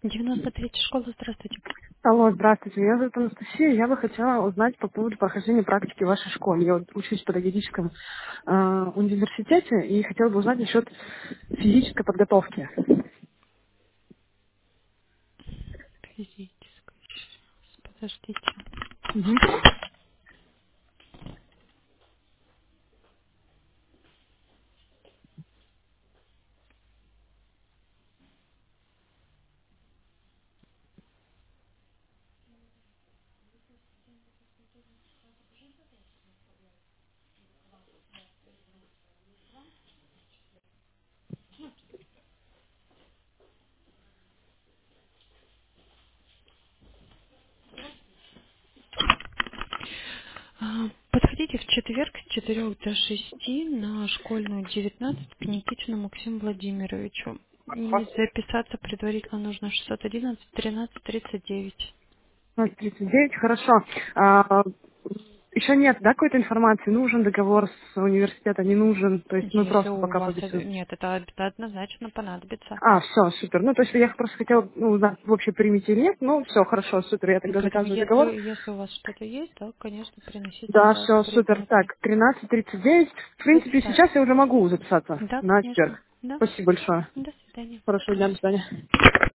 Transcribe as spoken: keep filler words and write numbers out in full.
девяносто третья школа, здравствуйте. Алло, здравствуйте, меня зовут Анастасия. Я бы хотела узнать по поводу прохождения практики в вашей школе. Я вот учусь в педагогическом э, университете и хотела бы узнать насчет физической подготовки. Физическая. Сейчас, подождите. Мгм. А, Подходите в четверг с четырёх до шести на школьную девятнадцать к Никитину Максиму Владимировичу. И записаться предварительно нужно шестьсот одиннадцать тринадцать тридцать девять. ноль тридцать девять, хорошо. А, еще нет, да, какой-то информации? Нужен договор с университета, не нужен? То есть мы Если просто у пока вас... побеседуем. Нет, это, это однозначно понадобится. А, все, супер. Ну, то есть я просто хотела ну, узнать, в общей примете или нет. Ну, все, хорошо, супер. Я тогда Поэтому заказываю если, договор. если у вас что-то есть, то, конечно, приносите Да, за все, супер. Так, предметами. тринадцать тридцать девять. В принципе, сейчас Записаться. я уже могу записаться Да, на конечно. четверг. Да. Спасибо большое. До свидания. Хорошего дня, до свидания.